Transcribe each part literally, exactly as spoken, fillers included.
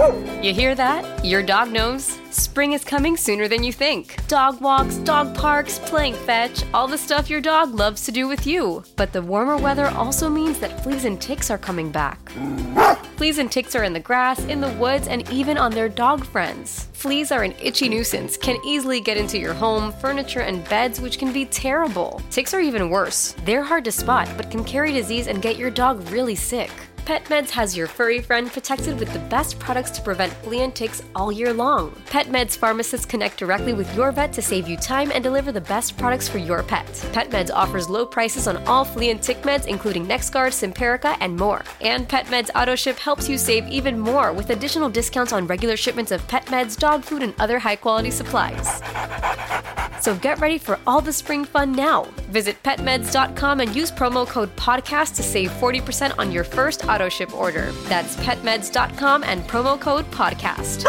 You hear that? Your dog knows. Spring is coming sooner than you think. Dog walks, dog parks, playing fetch, all the stuff your dog loves to do with you. But the warmer weather also means that fleas and ticks are coming back. Fleas and ticks are in the grass, in the woods, and even on their dog friends. Fleas are an itchy nuisance, can easily get into your home, furniture, and beds, which can be terrible. Ticks are even worse. They're hard to spot, but can carry disease and get your dog really sick. PetMeds has your furry friend protected with the best products to prevent flea and ticks all year long. PetMeds pharmacists connect directly with your vet to save you time and deliver the best products for your pet. PetMeds offers low prices on all flea and tick meds, including NexGard, Simparica, and more. And PetMeds AutoShip helps you save even more with additional discounts on regular shipments of pet meds, dog food, and other high-quality supplies. So get ready for all the spring fun now. Visit pet meds dot com and use promo code podcast to save forty percent on your first auto ship order. That's pet meds dot com and promo code podcast.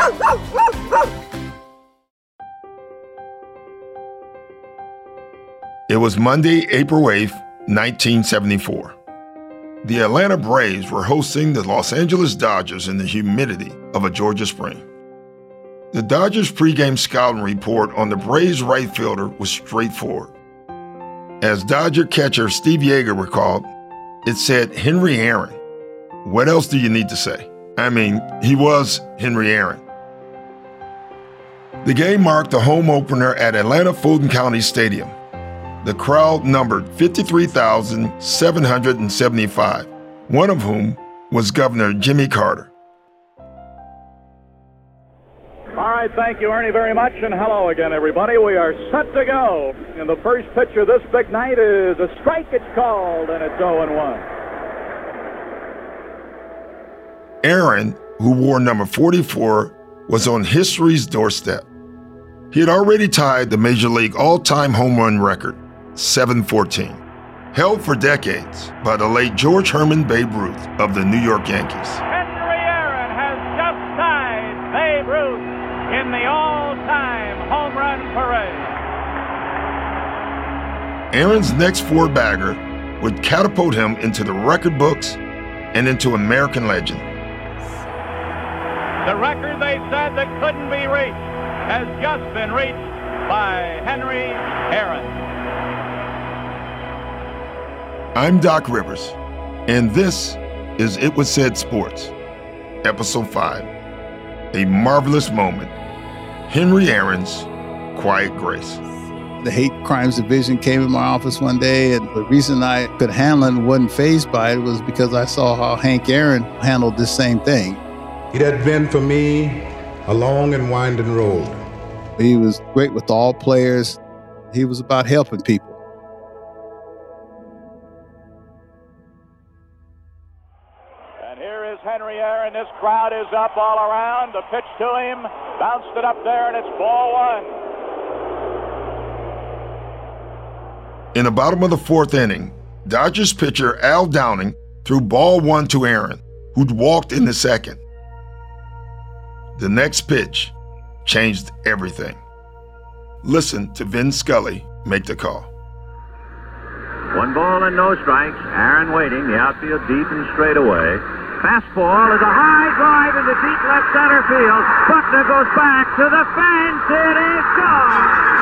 It was Monday, April eighth, nineteen seventy-four. The Atlanta Braves were hosting the Los Angeles Dodgers in the humidity of a Georgia spring. The Dodgers pregame scouting report on the Braves right fielder was straightforward. As Dodger catcher Steve Yeager recalled, it said Henry Aaron. What else do you need to say? I mean, he was Henry Aaron. The game marked the home opener at Atlanta Fulton County Stadium. The crowd numbered fifty-three thousand seven hundred seventy-five, one of whom was Governor Jimmy Carter. All right, thank you, Ernie, very much, and hello again, everybody. We are set to go. And the first pitch of this big night is a strike. It's called, and it's oh and one. Aaron, who wore number forty-four, was on history's doorstep. He had already tied the Major League all-time home run record, seven fourteen, held for decades by the late George Herman Babe Ruth of the New York Yankees. Henry Aaron has just tied Babe Ruth in the all-time home run parade. Aaron's next four-bagger would catapult him into the record books and into American legend. The record they said that couldn't be reached has just been reached by Henry Aaron. I'm Doc Rivers, and this is It Was Said Sports, Episode five, A Marvelous Moment, Henry Aaron's Quiet Grace. The Hate Crimes Division came in my office one day, and the reason I could handle it and wasn't fazed by it was because I saw how Hank Aaron handled this same thing. It had been for me a long and winding road. He was great with all players. He was about helping people. And here is Henry Aaron. This crowd is up all around. The pitch to him, bounced it up there, and it's ball one. In the bottom of the fourth inning, Dodgers pitcher Al Downing threw ball one to Aaron, who'd walked in the second. The next pitch changed everything. Listen to Vin Scully make the call. One ball and no strikes. Aaron waiting. The outfield deep and straight away. Fastball is a high drive into deep left center field. Buckner goes back to the fence. It is gone.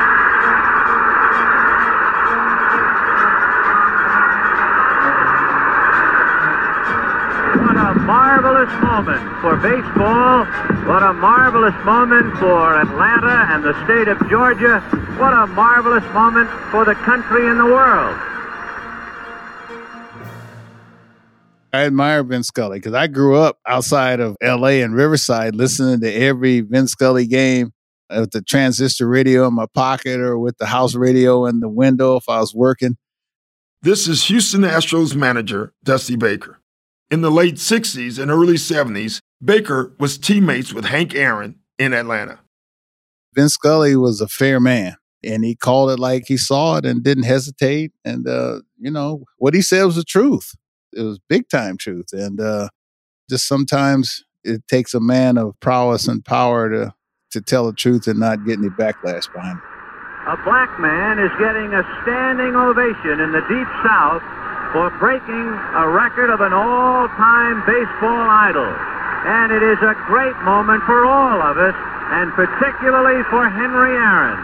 What a marvelous moment for baseball. What a marvelous moment for Atlanta and the state of Georgia. What a marvelous moment for the country and the world. I admire Vin Scully because I grew up outside of L A and Riverside listening to every Vin Scully game with the transistor radio in my pocket or with the house radio in the window if I was working. This is Houston Astros manager Dusty Baker. In the late sixties and early seventies, Baker was teammates with Hank Aaron in Atlanta. Vin Scully was a fair man, and he called it like he saw it and didn't hesitate. And, uh, you know, what he said was the truth. It was big-time truth. And uh, just sometimes it takes a man of prowess and power to, to tell the truth and not get any backlash behind it. A black man is getting a standing ovation in the Deep South for breaking a record of an all-time baseball idol. and it is a great moment for all of us, and particularly for Henry Aaron.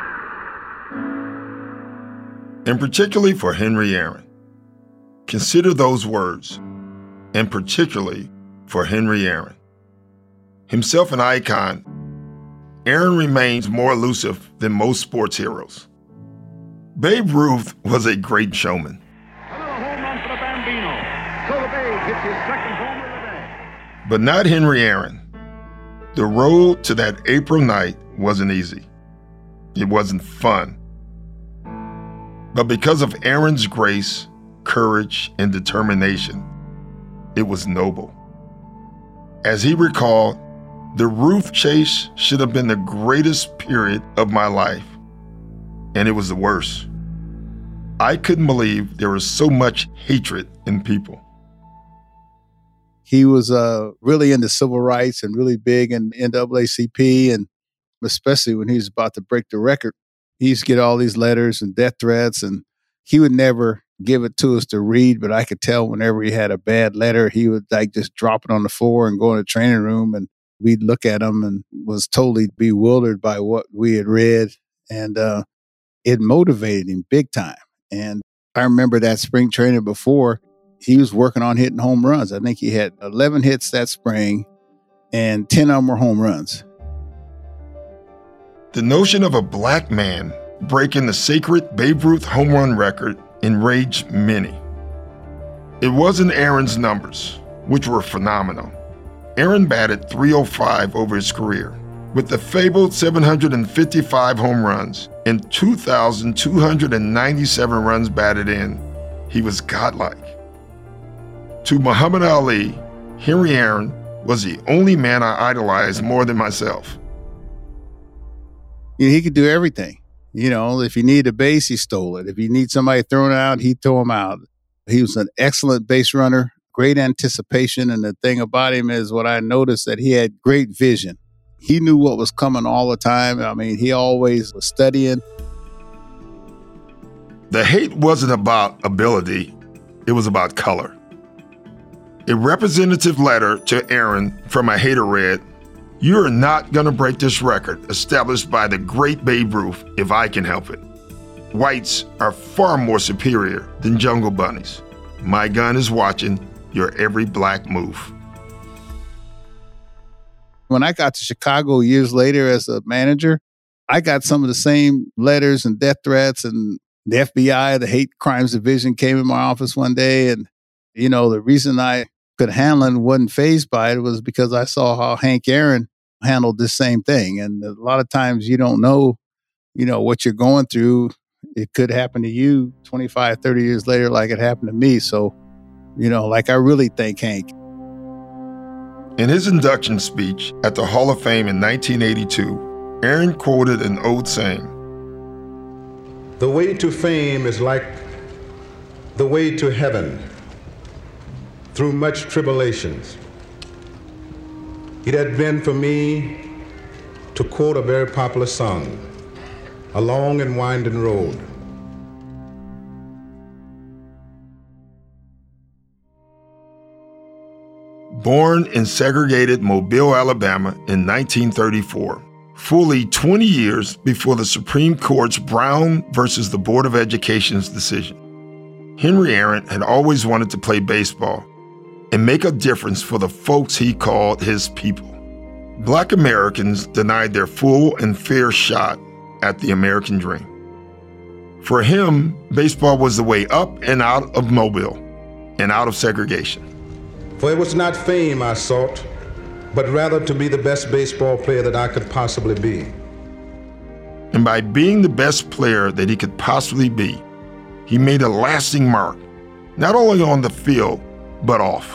And particularly for Henry Aaron. Consider those words, and particularly for Henry Aaron. Himself an icon, Aaron remains more elusive than most sports heroes. Babe Ruth was a great showman. Another home run for the Bambino. So the Babe hits his second homer of the day. But not Henry Aaron. The road to that April night wasn't easy. It wasn't fun. But because of Aaron's grace, courage, and determination, it was noble. As he recalled, the Ruth chase should have been the greatest period of my life, and it was the worst. I couldn't believe there was so much hatred in people. He was uh, really into civil rights and really big in N double A C P, and especially when he was about to break the record. He used to get all these letters and death threats, and he would never give it to us to read, but I could tell whenever he had a bad letter, he would like just drop it on the floor and go in the training room, and we'd look at him and was totally bewildered by what we had read. And uh, it motivated him big time. And I remember that spring training before, he was working on hitting home runs. I think he had eleven hits that spring and ten of them were home runs. The notion of a black man breaking the sacred Babe Ruth home run record enraged many. It wasn't Aaron's numbers, which were phenomenal. Aaron batted three oh five over his career, with the fabled seven hundred fifty-five home runs and two thousand two hundred ninety-seven runs batted in. He was godlike. To Muhammad Ali, Henry Aaron was the only man I idolized more than myself. You know, he could do everything. You know, if you need a base, he stole it. If you need somebody thrown out, he'd throw him out. He was an excellent base runner, great anticipation. And the thing about him is what I noticed that he had great vision. He knew what was coming all the time. I mean, he always was studying. The hate wasn't about ability. It was about color. A representative letter to Aaron from a hater read, "You are not going to break this record established by the great Babe Ruth if I can help it. Whites are far more superior than jungle bunnies. My gun is watching your every black move." When I got to Chicago years later as a manager, I got some of the same letters and death threats, and the F B I, the Hate Crimes Division, came in my office one day. And, you know, the reason I could handle it and wasn't fazed by it was because I saw how Hank Aaron handled this same thing. And a lot of times you don't know, you know, what you're going through. It could happen to you twenty-five, thirty years later, like it happened to me. So, you know, like I really thank Hank. In his induction speech at the Hall of Fame in nineteen eighty-two, Aaron quoted an old saying, "The way to fame is like the way to heaven, through much tribulations. It had been for me, to quote a very popular song, a long and winding road." Born in segregated Mobile, Alabama in nineteen thirty-four, fully twenty years before the Supreme Court's Brown versus the Board of Education's decision, Henry Aaron had always wanted to play baseball and make a difference for the folks he called his people. Black Americans denied their full and fair shot at the American dream. For him, baseball was the way up and out of Mobile and out of segregation. For it was not fame I sought, but rather to be the best baseball player that I could possibly be. And by being the best player that he could possibly be, he made a lasting mark, not only on the field, but off.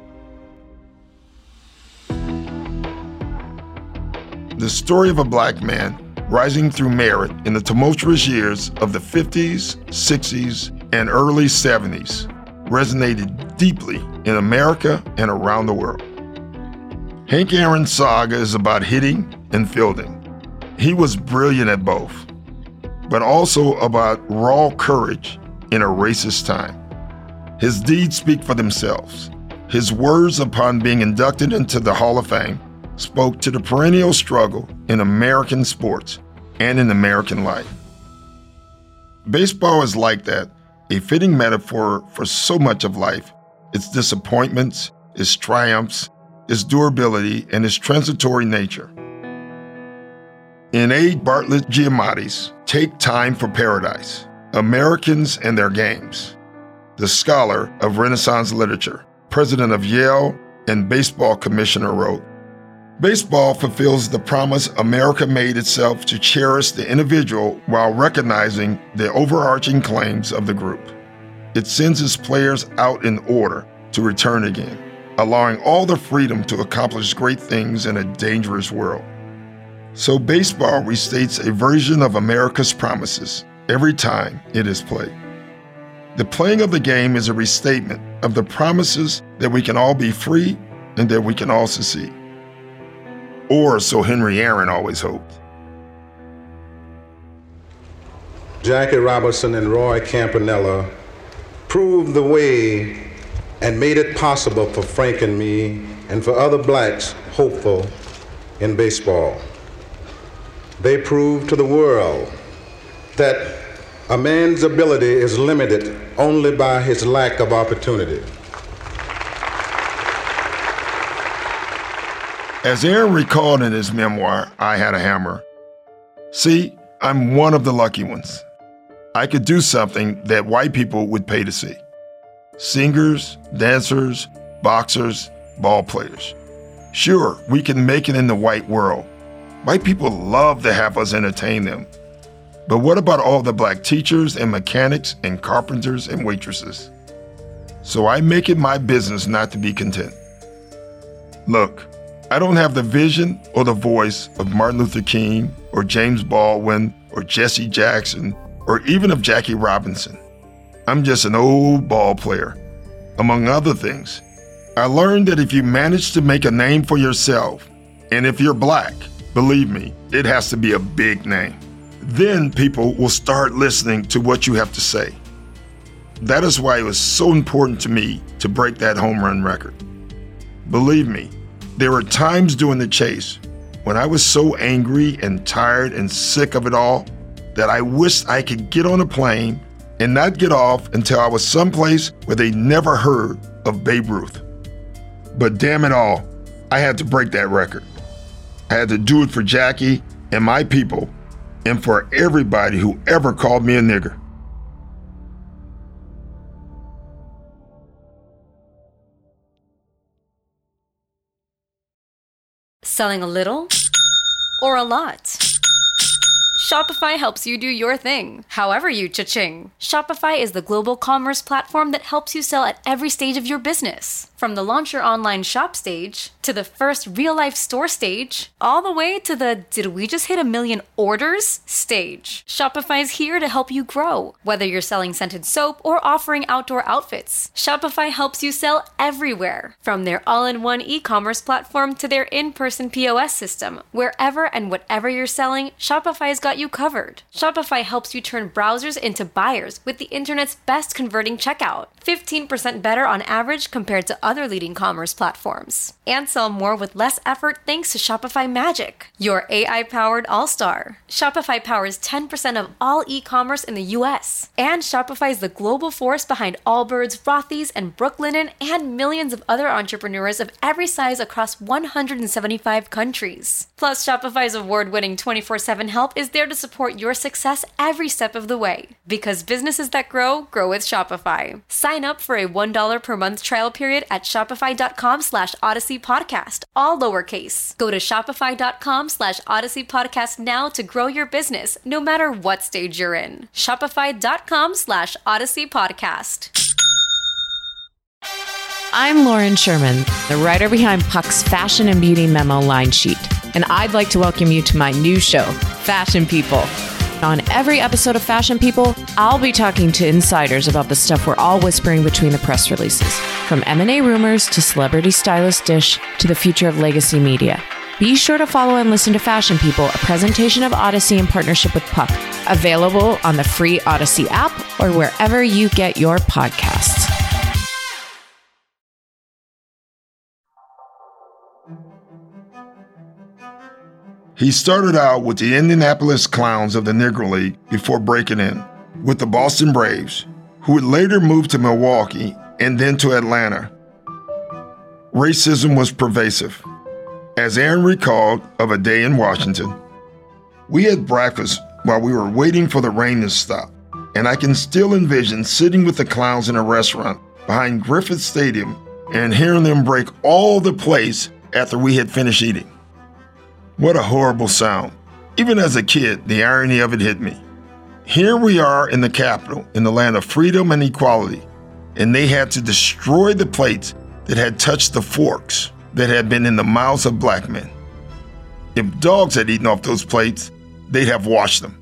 The story of a black man rising through merit in the tumultuous years of the fifties, sixties, and early seventies resonated deeply in America and around the world. Hank Aaron's saga is about hitting and fielding. He was brilliant at both, but also about raw courage in a racist time. His deeds speak for themselves. His words upon being inducted into the Hall of Fame spoke to the perennial struggle in American sports and in American life. Baseball is like that, a fitting metaphor for so much of life, its disappointments, its triumphs, its durability, and its transitory nature. In A. Bartlett Giamatti's Take Time for Paradise, Americans and Their Games, the scholar of Renaissance literature, president of Yale and baseball commissioner, wrote, "Baseball fulfills the promise America made itself to cherish the individual while recognizing the overarching claims of the group. It sends its players out in order to return again, allowing all the freedom to accomplish great things in a dangerous world. So baseball restates a version of America's promises every time it is played. The playing of the game is a restatement of the promises that we can all be free and that we can all succeed. Or so Henry Aaron always hoped." Jackie Robinson and Roy Campanella proved the way and made it possible for Frank and me and for other blacks hopeful in baseball. They proved to the world that a man's ability is limited only by his lack of opportunity. As Aaron recalled in his memoir, I Had a Hammer, "See, I'm one of the lucky ones. I could do something that white people would pay to see. Singers, dancers, boxers, ball players. Sure, we can make it in the white world. White people love to have us entertain them. But what about all the black teachers and mechanics and carpenters and waitresses? So I make it my business not to be content. Look, I don't have the vision or the voice of Martin Luther King or James Baldwin or Jesse Jackson or even of Jackie Robinson. I'm just an old ball player. Among other things, I learned that if you manage to make a name for yourself, and if you're black, believe me, it has to be a big name. Then people will start listening to what you have to say. That is why it was so important to me to break that home run record. Believe me, there were times during the chase when I was so angry and tired and sick of it all that I wished I could get on a plane and not get off until I was someplace where they never heard of Babe Ruth. But damn it all, I had to break that record. I had to do it for Jackie and my people and for everybody who ever called me a nigger." Selling a little or a lot? Shopify helps you do your thing, however you cha-ching. Shopify is the global commerce platform that helps you sell at every stage of your business. From the launch your online shop stage, to the first real-life store stage, all the way to the did we just hit a million orders stage. Shopify's here to help you grow. Whether you're selling scented soap or offering outdoor outfits, Shopify helps you sell everywhere. From their all-in-one e-commerce platform to their in-person P O S system, wherever and whatever you're selling, Shopify's got you covered. Shopify helps you turn browsers into buyers with the internet's best converting checkout, fifteen percent better on average compared to other leading commerce platforms. And sell more with less effort thanks to Shopify Magic, your A I-powered all-star. Shopify powers ten percent of all e-commerce in the U S. And Shopify is the global force behind Allbirds, Rothy's, and Brooklinen, and millions of other entrepreneurs of every size across one hundred seventy-five countries. Plus, Shopify's award-winning twenty-four seven help is there to support your success every step of the way. Because businesses that grow, grow with Shopify. Sign up for a one dollar per month trial period at shopify.com slash Odyssey Podcast, all lowercase. Go to shopify.com slash Odyssey Podcast now to grow your business, no matter what stage you're in. Shopify.com slash Odyssey Podcast. I'm Lauren Sherman, the writer behind Puck's Fashion and Beauty Memo line sheet, and I'd like to welcome you to my new show, Fashion People. On every episode of Fashion People, I'll be talking to insiders about the stuff we're all whispering between the press releases, from M and A rumors to celebrity stylist dish to the future of legacy media. Be sure to follow and listen to Fashion People, a presentation of Odyssey in partnership with Puck, available on the free Odyssey app or wherever you get your podcasts. He started out with the Indianapolis Clowns of the Negro League before breaking in with the Boston Braves, who would later move to Milwaukee and then to Atlanta. Racism was pervasive. As Aaron recalled of a day in Washington, we had breakfast while we were waiting for the rain to stop, and I can still envision sitting with the Clowns in a restaurant behind Griffith Stadium and hearing them break all the plates after we had finished eating. What a horrible sound. Even as a kid, the irony of it hit me. Here we are in the capital, in the land of freedom and equality, and they had to destroy the plates that had touched the forks that had been in the mouths of black men. If dogs had eaten off those plates, they'd have washed them.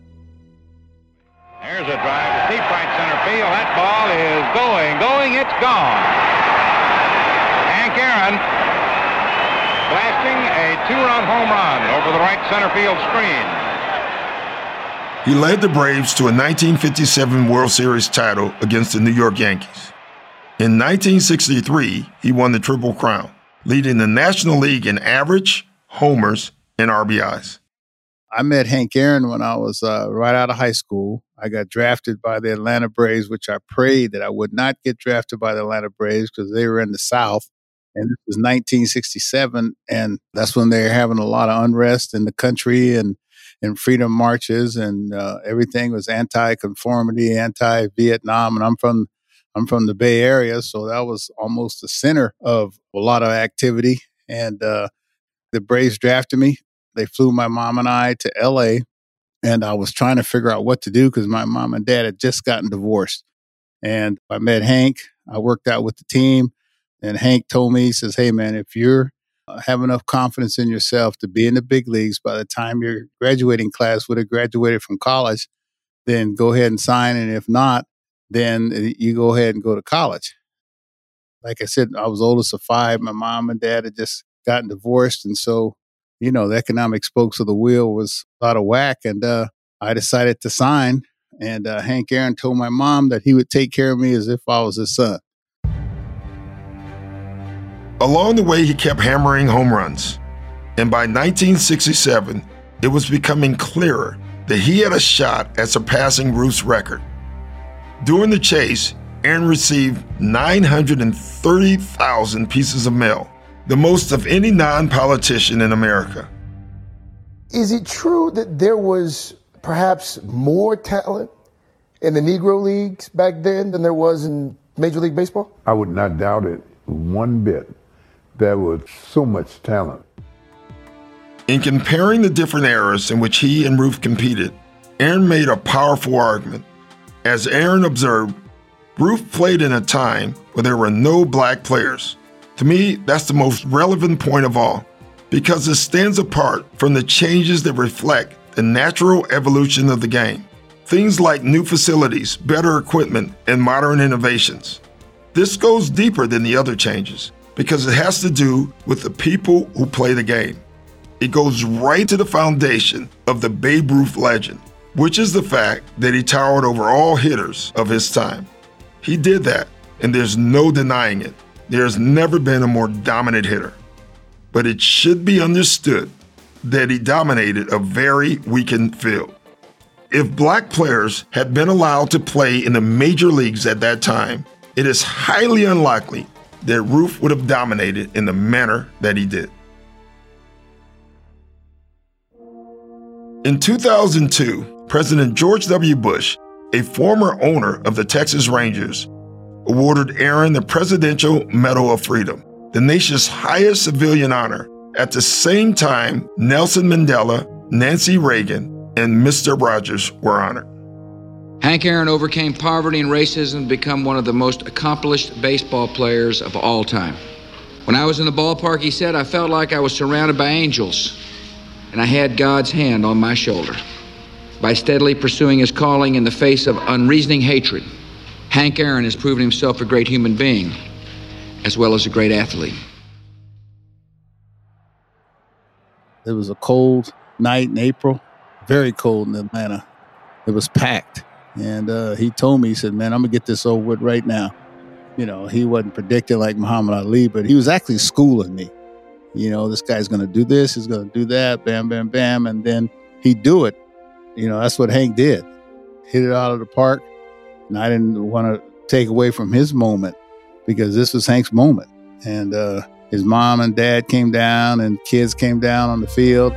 Here's a drive to deep right center field. That ball is going, going, it's gone. Hank Aaron blasting a two-run home run over the right center field screen. He led the Braves to a nineteen fifty-seven World Series title against the New York Yankees. In nineteen sixty-three, he won the Triple Crown, leading the National League in average, homers, and R B Is. I met Hank Aaron when I was uh, right out of high school. I got drafted by the Atlanta Braves, which I prayed that I would not get drafted by the Atlanta Braves because they were in the South. And this was nineteen sixty-seven, and that's when they were having a lot of unrest in the country and, and freedom marches, and uh, everything was anti-conformity, anti-Vietnam. And I'm from I'm from the Bay Area, so that was almost the center of a lot of activity. And uh, the Braves drafted me. They flew my mom and I to L A, and I was trying to figure out what to do because my mom and dad had just gotten divorced. And I met Hank. I worked out with the team. And Hank told me, he says, hey, man, if you're uh, have enough confidence in yourself to be in the big leagues by the time your graduating class would have graduated from college, then go ahead and sign. And if not, then you go ahead and go to college. Like I said, I was oldest of five. My mom and dad had just gotten divorced. And so, you know, the economic spokes of the wheel was out of whack. And uh, I decided to sign. And uh, Hank Aaron told my mom that he would take care of me as if I was his son. Along the way, he kept hammering home runs. And by nineteen sixty-seven, it was becoming clearer that he had a shot at surpassing Ruth's record. During the chase, Aaron received nine hundred thirty thousand pieces of mail, the most of any non-politician in America. Is it true that there was perhaps more talent in the Negro Leagues back then than there was in Major League Baseball? I would not doubt it one bit. There was so much talent. In comparing the different eras in which he and Ruth competed, Aaron made a powerful argument. As Aaron observed, Ruth played in a time where there were no black players. To me, that's the most relevant point of all, because it stands apart from the changes that reflect the natural evolution of the game. Things like new facilities, better equipment, and modern innovations. This goes deeper than the other changes, because it has to do with the people who play the game. It goes right to the foundation of the Babe Ruth legend, which is the fact that he towered over all hitters of his time. He did that, and there's no denying it. There's never been a more dominant hitter. But it should be understood that he dominated a very weakened field. If black players had been allowed to play in the major leagues at that time, it is highly unlikely that Ruth would have dominated in the manner that he did. In two thousand two, President George W. Bush, a former owner of the Texas Rangers, awarded Aaron the Presidential Medal of Freedom, the nation's highest civilian honor. At the same time, Nelson Mandela, Nancy Reagan, and Mister Rogers were honored. Hank Aaron overcame poverty and racism to become one of the most accomplished baseball players of all time. When I was in the ballpark, he said, I felt like I was surrounded by angels, and I had God's hand on my shoulder. By steadily pursuing his calling in the face of unreasoning hatred, Hank Aaron has proven himself a great human being, as well as a great athlete. It was a cold night in April, very cold in Atlanta. It was packed. And uh, he told me, he said, man, I'm going to get this over with right now. You know, he wasn't predicting like Muhammad Ali, but he was actually schooling me. You know, this guy's going to do this, he's going to do that, bam, bam, bam, and then he'd do it. You know, that's what Hank did. Hit it out of the park, and I didn't want to take away from his moment because this was Hank's moment. And uh, his mom and dad came down and kids came down on the field.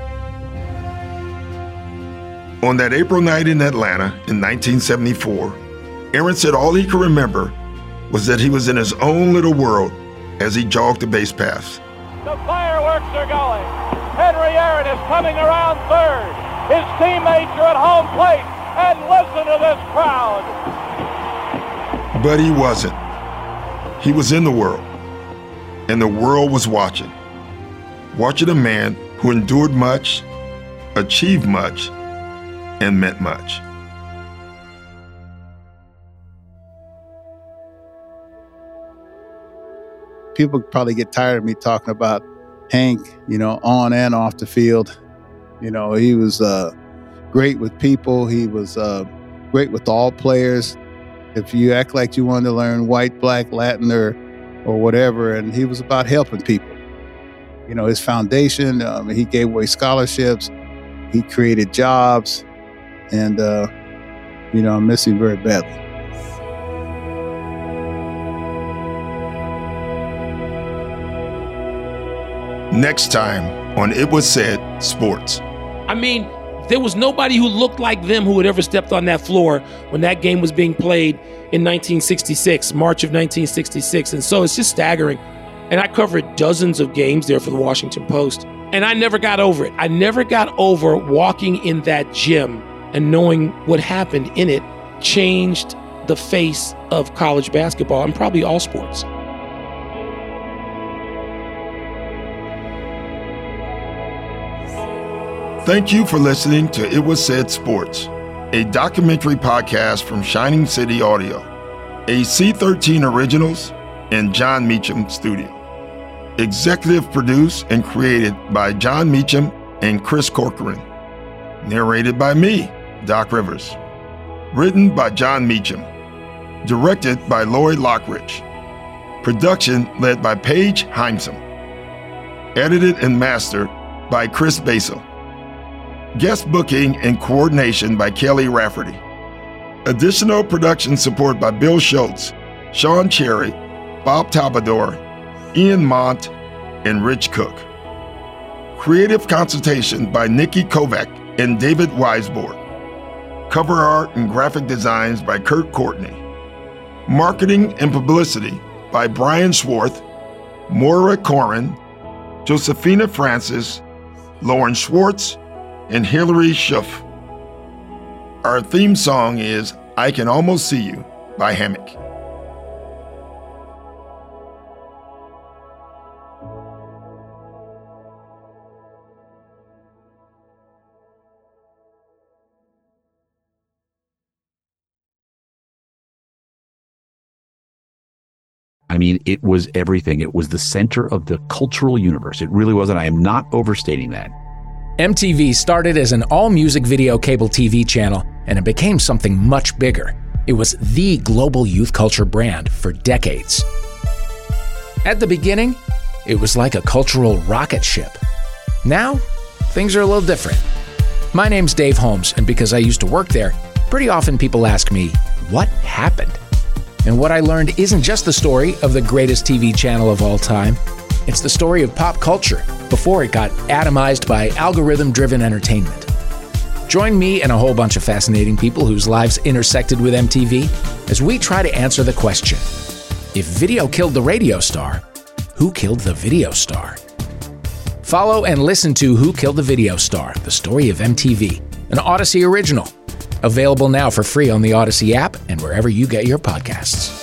On that April night in Atlanta in nineteen seventy-four, Aaron said all he could remember was that he was in his own little world as he jogged the base paths. The fireworks are going. Henry Aaron is coming around third. His teammates are at home plate. And listen to this crowd. But he wasn't. He was in the world. And the world was watching. Watching a man who endured much, achieved much, and meant much. People probably get tired of me talking about Hank, you know, on and off the field. You know, he was uh, great with people. He was uh, great with all players. If you act like you wanted to learn white, black, Latin, or or whatever, and he was about helping people. You know, his foundation, um, he gave away scholarships. He created jobs. And, uh, you know, I miss him very badly. Next time on It Was Said Sports. I mean, there was nobody who looked like them who had ever stepped on that floor when that game was being played in nineteen sixty-six, March of nineteen sixty-six. And so it's just staggering. And I covered dozens of games there for the Washington Post. And I never got over it. I never got over walking in that gym and knowing what happened in it changed the face of college basketball and probably all sports. Thank you for listening to It Was Said Sports, a documentary podcast from Shining City Audio, a C thirteen Originals and John Meacham studio. Executive produced and created by John Meacham and Chris Corcoran. Narrated by me, Doc Rivers. Written by John Meacham. Directed by Lori Lockridge. Production led by Paige Heimsum. Edited and mastered by Chris Basil. Guest booking and coordination by Kelly Rafferty. Additional production support by Bill Schultz, Sean Cherry, Bob Talbador, Ian Mont, and Rich Cook. Creative consultation by Nikki Kovac and David Weisborg. Cover art and graphic designs by Kurt Courtney. Marketing and publicity by Brian Schwartz, Moira Corin, Josephina Francis, Lauren Schwartz, and Hillary Schuff. Our theme song is I Can Almost See You by Hammock. I mean, it was everything. It was the center of the cultural universe. It really was, and I am not overstating that. M T V started as an all-music video cable T V channel, and it became something much bigger. It was the global youth culture brand for decades. At the beginning, it was like a cultural rocket ship. Now, things are a little different. My name's Dave Holmes, and because I used to work there, pretty often people ask me, what happened? And what I learned isn't just the story of the greatest T V channel of all time. It's the story of pop culture before it got atomized by algorithm-driven entertainment. Join me and a whole bunch of fascinating people whose lives intersected with M T V as we try to answer the question, if video killed the radio star, who killed the video star? Follow and listen to Who Killed the Video Star? The Story of M T V, an Odyssey original. Available now for free on the Odyssey app and wherever you get your podcasts.